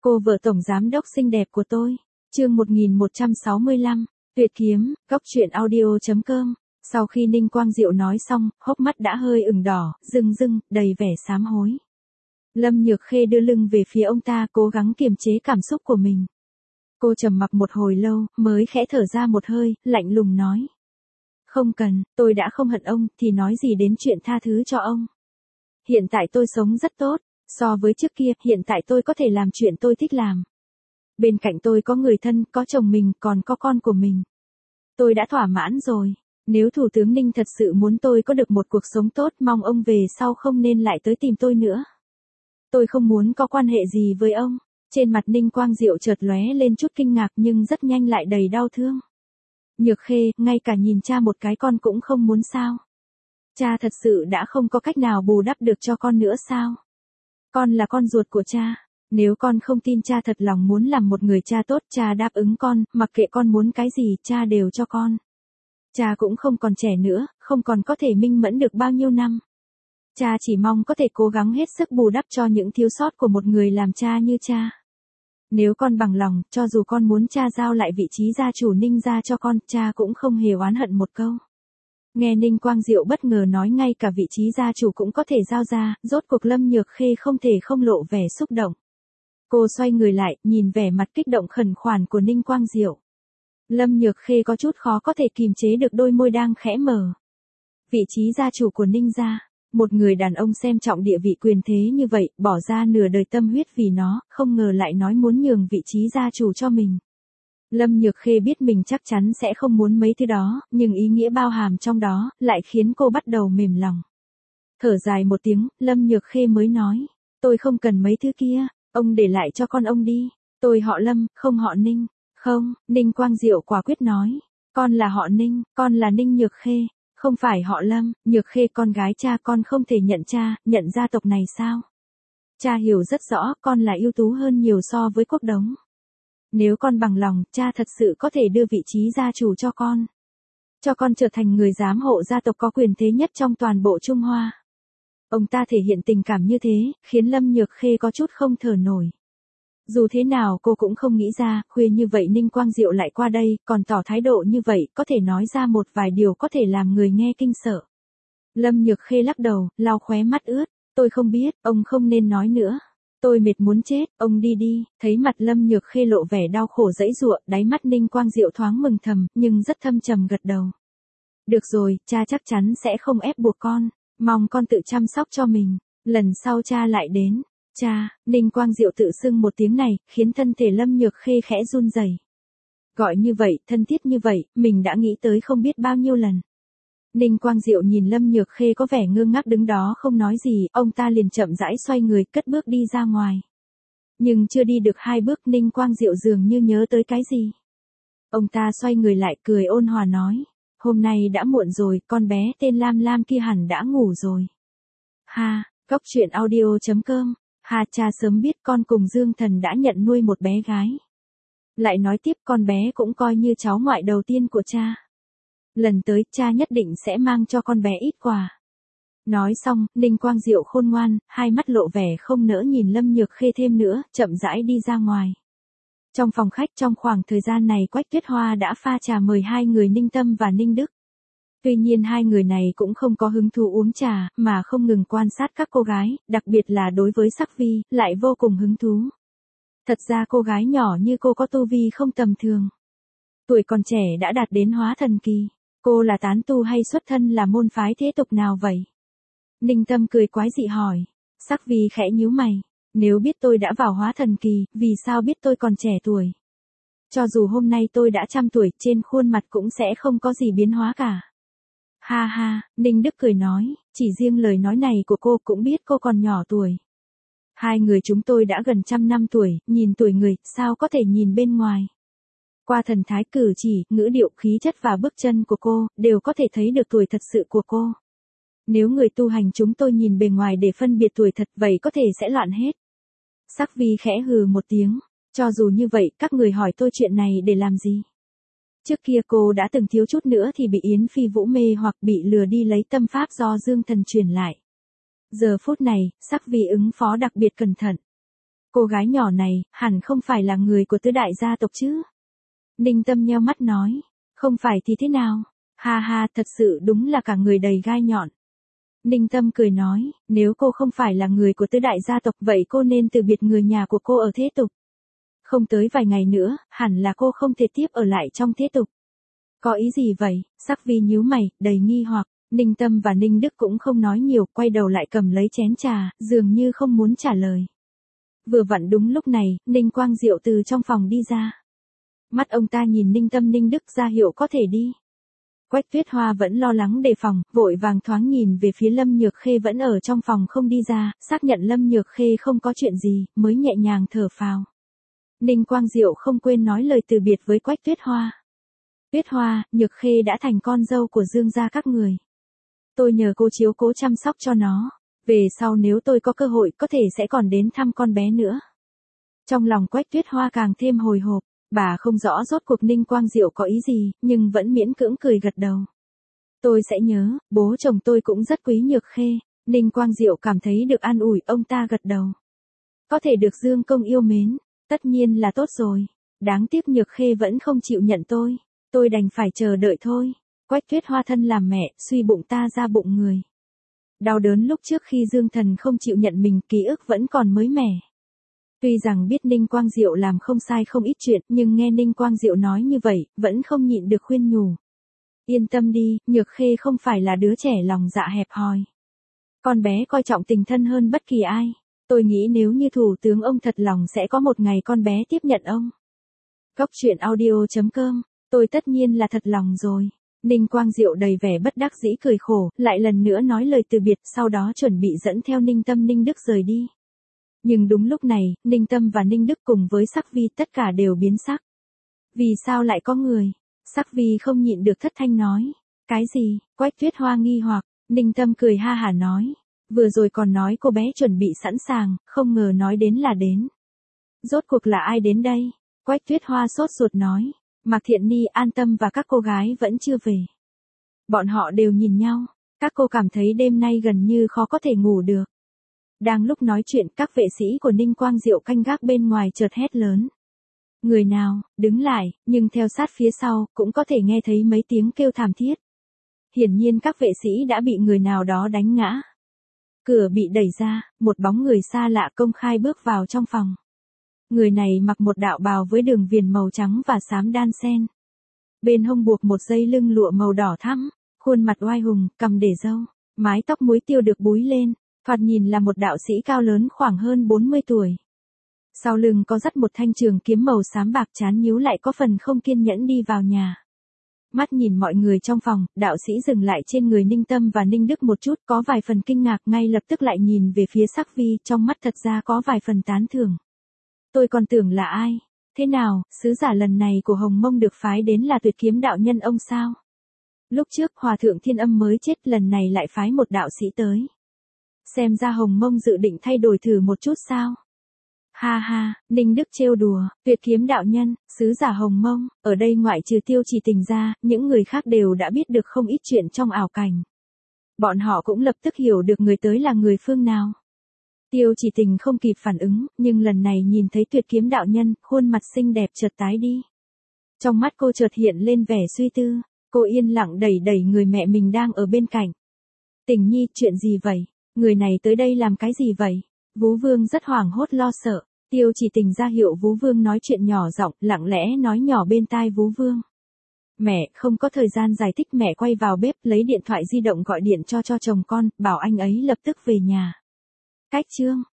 Cô vợ tổng giám đốc xinh đẹp của tôi. Chương 1165, Tuyệt kiếm, góc truyện audio.com. Sau khi Ninh Quang Diệu nói xong, hốc mắt đã hơi ửng đỏ, rưng rưng, đầy vẻ sám hối. Lâm Nhược Khê đưa lưng về phía ông ta, cố gắng kiềm chế cảm xúc của mình. Cô trầm mặc một hồi lâu, mới khẽ thở ra một hơi, lạnh lùng nói. Không cần, tôi đã không hận ông, thì nói gì đến chuyện tha thứ cho ông. Hiện tại tôi sống rất tốt, so với trước kia, hiện tại tôi có thể làm chuyện tôi thích làm. Bên cạnh tôi có người thân, có chồng mình, còn có con của mình. Tôi đã thỏa mãn rồi. Nếu Thủ tướng Ninh thật sự muốn tôi có được một cuộc sống tốt, mong ông về sau không nên lại tới tìm tôi nữa. Tôi không muốn có quan hệ gì với ông. Trên mặt Ninh Quang Diệu chợt lóe lên chút kinh ngạc nhưng rất nhanh lại đầy đau thương. Nhược Khê, ngay cả nhìn cha một cái con cũng không muốn sao? Cha thật sự đã không có cách nào bù đắp được cho con nữa sao? Con là con ruột của cha. Nếu con không tin cha thật lòng muốn làm một người cha tốt, cha đáp ứng con, mặc kệ con muốn cái gì, cha đều cho con. Cha cũng không còn trẻ nữa, không còn có thể minh mẫn được bao nhiêu năm. Cha chỉ mong có thể cố gắng hết sức bù đắp cho những thiếu sót của một người làm cha như cha. Nếu con bằng lòng, cho dù con muốn cha giao lại vị trí gia chủ Ninh gia cho con, cha cũng không hề oán hận một câu. Nghe Ninh Quang Diệu bất ngờ nói ngay cả vị trí gia chủ cũng có thể giao ra, rốt cuộc Lâm Nhược Khê không thể không lộ vẻ xúc động. Cô xoay người lại, nhìn vẻ mặt kích động khẩn khoản của Ninh Quang Diệu. Lâm Nhược Khê có chút khó có thể kìm chế được đôi môi đang khẽ mở. Vị trí gia chủ của Ninh gia, một người đàn ông xem trọng địa vị quyền thế như vậy, bỏ ra nửa đời tâm huyết vì nó, không ngờ lại nói muốn nhường vị trí gia chủ cho mình. Lâm Nhược Khê biết mình chắc chắn sẽ không muốn mấy thứ đó, nhưng ý nghĩa bao hàm trong đó, lại khiến cô bắt đầu mềm lòng. Thở dài một tiếng, Lâm Nhược Khê mới nói, tôi không cần mấy thứ kia, ông để lại cho con ông đi, tôi họ Lâm, không họ Ninh. Không, Ninh Quang Diệu quả quyết nói, con là họ Ninh, con là Ninh Nhược Khê, không phải họ Lâm. Nhược Khê con gái cha, con không thể nhận cha, nhận gia tộc này sao? Cha hiểu rất rõ, con là ưu tú hơn nhiều so với Quốc Đống. Nếu con bằng lòng, cha thật sự có thể đưa vị trí gia chủ cho con. Cho con trở thành người giám hộ gia tộc có quyền thế nhất trong toàn bộ Trung Hoa. Ông ta thể hiện tình cảm như thế, khiến Lâm Nhược Khê có chút không thở nổi. Dù thế nào cô cũng không nghĩ ra, khuya như vậy Ninh Quang Diệu lại qua đây, còn tỏ thái độ như vậy, có thể nói ra một vài điều có thể làm người nghe kinh sợ. Lâm Nhược Khê lắc đầu, lau khóe mắt ướt, tôi không biết, ông không nên nói nữa. Tôi mệt muốn chết, ông đi đi. Thấy mặt Lâm Nhược Khê lộ vẻ đau khổ giãy giụa, đáy mắt Ninh Quang Diệu thoáng mừng thầm, nhưng rất thâm trầm gật đầu. Được rồi, cha chắc chắn sẽ không ép buộc con, mong con tự chăm sóc cho mình, lần sau cha lại đến. Cha, Ninh Quang Diệu tự xưng một tiếng này, khiến thân thể Lâm Nhược Khê khẽ run rẩy. Gọi như vậy, thân thiết như vậy, mình đã nghĩ tới không biết bao nhiêu lần. Ninh Quang Diệu nhìn Lâm Nhược Khê có vẻ ngơ ngác đứng đó không nói gì, ông ta liền chậm rãi xoay người, cất bước đi ra ngoài. Nhưng chưa đi được 2 bước, Ninh Quang Diệu dường như nhớ tới cái gì. Ông ta xoay người lại cười ôn hòa nói, hôm nay đã muộn rồi, con bé tên Lam Lam kia hẳn đã ngủ rồi. Ha, góc truyện audio.com. Hà, cha sớm biết con cùng Dương Thần đã nhận nuôi một bé gái. Lại nói tiếp, con bé cũng coi như cháu ngoại đầu tiên của cha. Lần tới, cha nhất định sẽ mang cho con bé ít quà. Nói xong, Ninh Quang Diệu khôn ngoan, hai mắt lộ vẻ không nỡ nhìn Lâm Nhược Khê thêm nữa, chậm rãi đi ra ngoài. Trong phòng khách, trong khoảng thời gian này Quách Tuyết Hoa đã pha trà mời 2 người Ninh Tâm và Ninh Đức. Tuy nhiên 2 người này cũng không có hứng thú uống trà, mà không ngừng quan sát các cô gái, đặc biệt là đối với Sắc Vi, lại vô cùng hứng thú. Thật ra cô gái nhỏ như cô có tu vi không tầm thường. Tuổi còn trẻ đã đạt đến hóa thần kỳ. Cô là tán tu hay xuất thân là môn phái thế tục nào vậy? Ninh Tâm cười quái dị hỏi. Sắc Vi khẽ nhíu mày. Nếu biết tôi đã vào hóa thần kỳ, vì sao biết tôi còn trẻ tuổi? Cho dù hôm nay tôi đã trăm tuổi, trên khuôn mặt cũng sẽ không có gì biến hóa cả. Ha ha, Ninh Đức cười nói, chỉ riêng lời nói này của cô cũng biết cô còn nhỏ tuổi. 2 người chúng tôi đã gần 100 năm tuổi, nhìn tuổi người, sao có thể nhìn bên ngoài. Qua thần thái cử chỉ, ngữ điệu, khí chất và bước chân của cô, đều có thể thấy được tuổi thật sự của cô. Nếu người tu hành chúng tôi nhìn bề ngoài để phân biệt tuổi thật vậy có thể sẽ loạn hết. Sắc Vi khẽ hừ một tiếng, cho dù như vậy các người hỏi tôi chuyện này để làm gì? Trước kia cô đã từng thiếu chút nữa thì bị Yến Phi Vũ mê hoặc bị lừa đi lấy tâm pháp do Dương Thần truyền lại. Giờ phút này, Sắc Vi ứng phó đặc biệt cẩn thận. Cô gái nhỏ này, hẳn không phải là người của tứ đại gia tộc chứ? Ninh Tâm nheo mắt nói. Không phải thì thế nào? Ha ha, thật sự đúng là cả người đầy gai nhọn. Ninh Tâm cười nói, nếu cô không phải là người của tứ đại gia tộc vậy cô nên từ biệt người nhà của cô ở thế tục. Không tới vài ngày nữa, hẳn là cô không thể tiếp ở lại trong thế tục. Có ý gì vậy? Sắc Vi nhíu mày, đầy nghi hoặc. Ninh Tâm và Ninh Đức cũng không nói nhiều, quay đầu lại cầm lấy chén trà, dường như không muốn trả lời. Vừa vặn đúng lúc này, Ninh Quang Diệu từ trong phòng đi ra. Mắt ông ta nhìn Ninh Tâm Ninh Đức ra hiệu có thể đi. Quách Tuyết Hoa vẫn lo lắng đề phòng, vội vàng thoáng nhìn về phía Lâm Nhược Khê vẫn ở trong phòng không đi ra, xác nhận Lâm Nhược Khê không có chuyện gì, mới nhẹ nhàng thở phào. Ninh Quang Diệu không quên nói lời từ biệt với Quách Tuyết Hoa. Tuyết Hoa, Nhược Khê đã thành con dâu của Dương gia các người. Tôi nhờ cô chiếu cố chăm sóc cho nó. Về sau nếu tôi có cơ hội có thể sẽ còn đến thăm con bé nữa. Trong lòng Quách Tuyết Hoa càng thêm hồi hộp, bà không rõ rốt cuộc Ninh Quang Diệu có ý gì, nhưng vẫn miễn cưỡng cười gật đầu. Tôi sẽ nhớ, bố chồng tôi cũng rất quý Nhược Khê. Ninh Quang Diệu cảm thấy được an ủi, ông ta gật đầu. Có thể được Dương công yêu mến, tất nhiên là tốt rồi. Đáng tiếc Nhược Khê vẫn không chịu nhận tôi đành phải chờ đợi thôi. Quách Tuyết Hoa thân làm mẹ, suy bụng ta ra bụng người. Đau đớn lúc trước khi Dương Thần không chịu nhận mình, ký ức vẫn còn mới mẻ. Tuy rằng biết Ninh Quang Diệu làm không sai không ít chuyện, nhưng nghe Ninh Quang Diệu nói như vậy, vẫn không nhịn được khuyên nhủ. Yên tâm đi, Nhược Khê không phải là đứa trẻ lòng dạ hẹp hòi. Con bé coi trọng tình thân hơn bất kỳ ai. Tôi nghĩ nếu như thủ tướng ông thật lòng sẽ có một ngày con bé tiếp nhận ông. Góc truyện audio.com, tôi tất nhiên là thật lòng rồi. Ninh Quang Diệu đầy vẻ bất đắc dĩ cười khổ, lại lần nữa nói lời từ biệt, sau đó chuẩn bị dẫn theo Ninh Tâm Ninh Đức rời đi. Nhưng đúng lúc này, Ninh Tâm và Ninh Đức cùng với Sắc Vi tất cả đều biến sắc. Vì sao lại có người? Sắc Vi không nhịn được thất thanh nói. Cái gì? Quách Tuyết Hoa nghi hoặc, Ninh Tâm cười ha hả nói. Vừa rồi còn nói cô bé chuẩn bị sẵn sàng, không ngờ nói đến là đến. Rốt cuộc là ai đến đây? Quách Tuyết Hoa sốt ruột nói. Mạc Thiện Ni, An Tâm và các cô gái vẫn chưa về. Bọn họ đều nhìn nhau, các cô cảm thấy đêm nay gần như khó có thể ngủ được. Đang lúc nói chuyện, các vệ sĩ của Ninh Quang Diệu canh gác bên ngoài chợt hét lớn. Người nào, đứng lại, nhưng theo sát phía sau, cũng có thể nghe thấy mấy tiếng kêu thảm thiết. Hiển nhiên các vệ sĩ đã bị người nào đó đánh ngã. Cửa bị đẩy ra, một bóng người xa lạ công khai bước vào trong phòng. Người này mặc một đạo bào với đường viền màu trắng và xám đan xen. Bên hông buộc một dây lưng lụa màu đỏ thắm, khuôn mặt oai hùng, cằm để râu, mái tóc muối tiêu được búi lên, thoạt nhìn là một đạo sĩ cao lớn khoảng hơn 40 tuổi. Sau lưng có dắt một thanh trường kiếm màu xám bạc, trán nhíu lại có phần không kiên nhẫn đi vào nhà. Mắt nhìn mọi người trong phòng, đạo sĩ dừng lại trên người Ninh Tâm và Ninh Đức một chút, có vài phần kinh ngạc, ngay lập tức lại nhìn về phía Sắc Vi, trong mắt thật ra có vài phần tán thưởng. Tôi còn tưởng là ai? Thế nào, sứ giả lần này của Hồng Mông được phái đến là Tuyệt Kiếm đạo nhân ông sao? Lúc trước Hòa thượng Thiên Âm mới chết, lần này lại phái một đạo sĩ tới. Xem ra Hồng Mông dự định thay đổi thử một chút sao? Ha ha, Ninh Đức trêu đùa, Tuyệt Kiếm đạo nhân, sứ giả Hồng Mông, ở đây ngoại trừ Tiêu Chỉ Tình ra, những người khác đều đã biết được không ít chuyện trong ảo cảnh. Bọn họ cũng lập tức hiểu được người tới là người phương nào. Tiêu Chỉ Tình không kịp phản ứng, nhưng lần này nhìn thấy Tuyệt Kiếm đạo nhân, khuôn mặt xinh đẹp chợt tái đi. Trong mắt cô chợt hiện lên vẻ suy tư, cô yên lặng đẩy đẩy người mẹ mình đang ở bên cạnh. Tình nhi, chuyện gì vậy? Người này tới đây làm cái gì vậy? Vú Vương rất hoảng hốt lo sợ. Tiêu Chỉ Tình ra hiệu Vú Vương nói chuyện nhỏ giọng, lặng lẽ nói nhỏ bên tai Vú Vương. Mẹ, không có thời gian giải thích, mẹ quay vào bếp lấy điện thoại di động gọi điện cho chồng con, bảo anh ấy lập tức về nhà. Cách chương